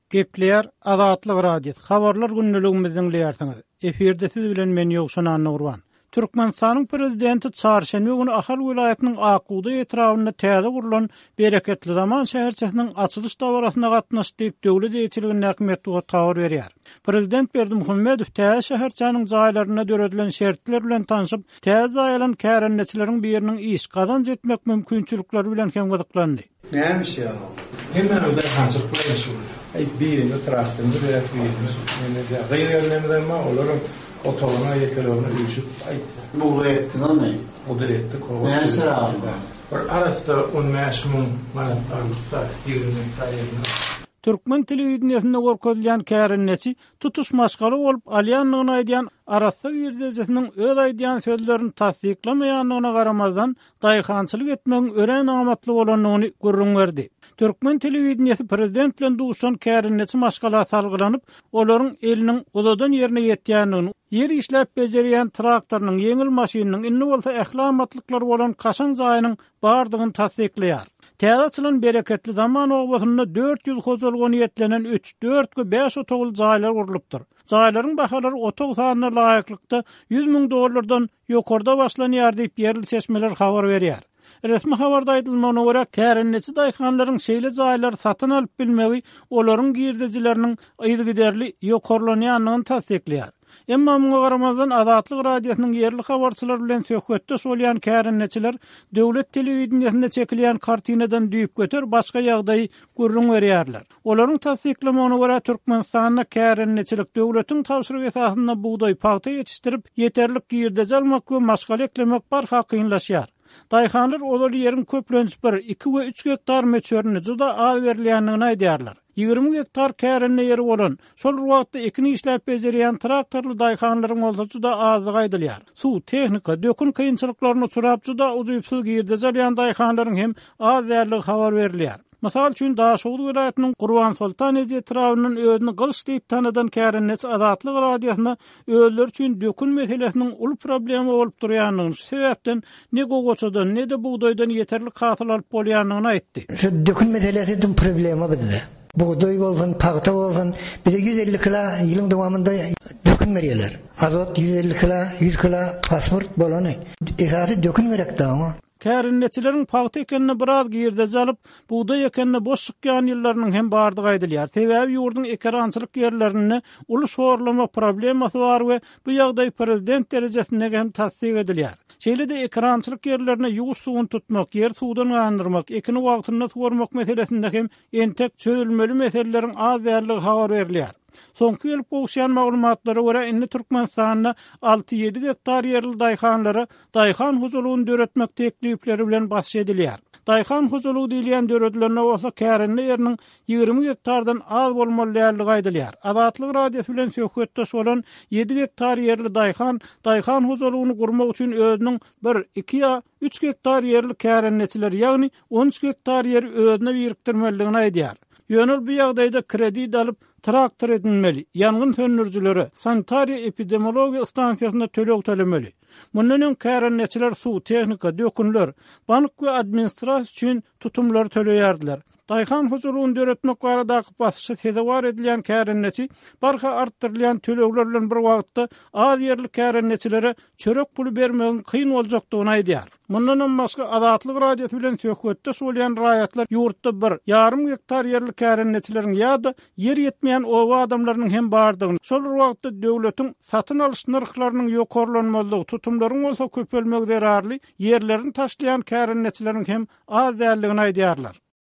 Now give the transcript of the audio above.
Gepleýär Azatlyk radio. Habarlar günnüligimizden dilersiňiz. Eferde siz bilen men Ýogşan Nurwan. Türkmenistanyň prezidenti çarşembe günü Ahal vilayatynyň Aquda etrawyna täze gurulan Bereketli Zaman şäherçesiniň açylış dawrasyna gatnaşdy diýip döwlet eýçiliginiň häkimeti taýar berýär. Prezident Berdimuhammedow täze şäherçäniň jaýlaryna döredilen şertler bilen tanyşyp, täze jaýalan kärenneçileriň biriniň iş gazanç etmek mümkinçilikleri bilen hem gyzyklandy. Nämiş ýa? Hemen özel hançyklar ýaşaýar. Birini trastyndy beýärmi? Mene de gaýrylmamdan ma olaryň otoguna yekelerine düşüp bu etdiňizmi? O direkti Näse aldy? Bir arasda 15 000 manatlarlykda 20 taýyny. Türkmen telewizionyny görkezýän kärenneçi tutuş maşgaly bolup alýanlygyny aýdýan Arasda ýerdejesiniň öz aýdýan sözlerini tasdiklamaýanlygyna garamazdan daýhançylyk etmegiň ören amatly bolanyny görüň berdi. Türkmen telewizionyny prezident bilen duşan kärenneçi maşgala salgylanyp, olaryň eliniň uzadan ýerine ýetýänligini, ýer işläp bejerýän traktorynyň, ýeňil maşynynyň inni bolsa ählamatlyklary bolan kaşan jaýynyň bardygyny tasdiklaýar. Täze açylan Bereketli Zaman obasyna 400 hozulgany ýetlenen 3-4 5 otogul jaýlar gurulypdyr. Jaýlaryň bahalary otog sanyna laýyklykda 100 000 dollardan ýokarda başlanýar diýip ýerli seçmeler habar berýär. Resmi habarda aýdylmagyna görä, kärenneçi daýhanlaryň şeýle jaýlary satyn alyp bilmegi olaryň girdijileriniň ýygyderli ýokarlanýanlygyny tasdiklaýar. Emma muňa garamazdan Azatlyk radiosynyň ýerli habarçylar bilen söhbetde bolýan kärenneçiler döwlet telewizionyny çekilýän kartinadan düýüp götür başga ýagdaý görüň berýärler. Olaryň tasdiklamagyna görä Türkmenistanyň kärenneçilik döwletiň tapşyrygy esasyna buğday paýta ýetişdirip ýeterlik girde almak we maşgal eklemek barha kynlaşýar. Daýhanlar olar ýerin köplenip 2 we 3 hektar meçörüni juda az berilýänligini aýdýarlar. 20 hektar kärenne ýeri bolan, şol wagtda ekini işläp bejerýän traktorly daýhanlaryň bolsa juda azlyk aýdylýar. Suw, tehnika, dökün kynçylyklaryny uçurap juda uzypsyz girde jalýan daýhanlaryň hem az därlik habar berilýär. Masal üçin Daşoğlu vilayatynyň Gurban Sultan etrawynyň özüni gylyç diýip tanadan kärenneçi Azatlyk radiosyna özleri üçin dökün meselesiniň ul problemi bolup durýanlygyny, sebäpden ne gogoçadan ne de buğdaýdan ýeterli hasyl alyp bolýanlygyny aýtdy. Şu dökün meselesiniň problemi bizde. Buğday bolsun, paýta bolsun, bize 150 kilo ýylyň dowamında dökün berýärler. Azot 150 kilo, 100 kilo pasport bolany. Esasy dökün gerekdi ama. Kärenneçileriň paýta ekenine biraz girde jalyp, buğday ekenine boş çykýan ýyllarynyň hem bardygy aýdylýar. Sebäbi ýurdun ekrançylyk ýerlerini uly şorlama problemasy bar we bu ýagdaý prezident derejesinde hem tasdik edilýär. Şeýle de ekrançylyk ýerlerine ýuwuş suwuny tutmak, ýer suwdan gandyrmak, ekini wagtynda sugurmak meselesinde hem entek çözülmeli meselelerin az därligi habar berilýär. Soňky ýyl gowşaýan maglumatlary görä inni Türkmenistanyň 6-7 hektar ýerli daýhanlary daýhan huzulugyny döretmek teklipleri bilen baş edilýär. Daýhan huzulugy diýilen döredilerine bolsa kärenne ýeriniň 20 hektardan az bolmaly ýerligi aýdylýar. Azatlyk radiosy bilen söhbetde bolan 7 hektar ýerli daýhan huzulugyny gurmak üçin özüniň 1-2 ýa 3 hektar ýerli kärenneçiler, ýagny 13 hektar ýer özüne birikdirmeligini aýdýar. Ýönül bu ýagdaýda kredit alyp traktor edilmeli, ýangyn söndürjüleri, sanitariya epidemiologiya stansiýasyna төлөк tölemeli. Mundan öň kärenneçiler suw, tehnika, dökünler, bank we administrasiýa üçin tutumlar töleýärdiler. Daýhan huzulugyny döretmek baradaky basyşy sedewar edilýän kärenneçi barha artdyrylýan төлökler bilen bir wagtda az ýerli kärenneçilere çörek puly bermegiň kyn boljakdygyny aýdýar. Mundan başga Azatlyk radiosy bilen söhbetde bolýan raýatlar ýurtda 1,5 hektar ýerli kärenneçileriň ýa-da ýer ýetmeýän owa adamlarynyň hem bardygyny, şol wagtda döwletiň satyn alyş narhlarynyň ýokarlanmalydygy, tutumlaryň bolsa köpelmegi derarly ýerlerini taşlayan kärenneçileriň hem az därligini aýdýarlar.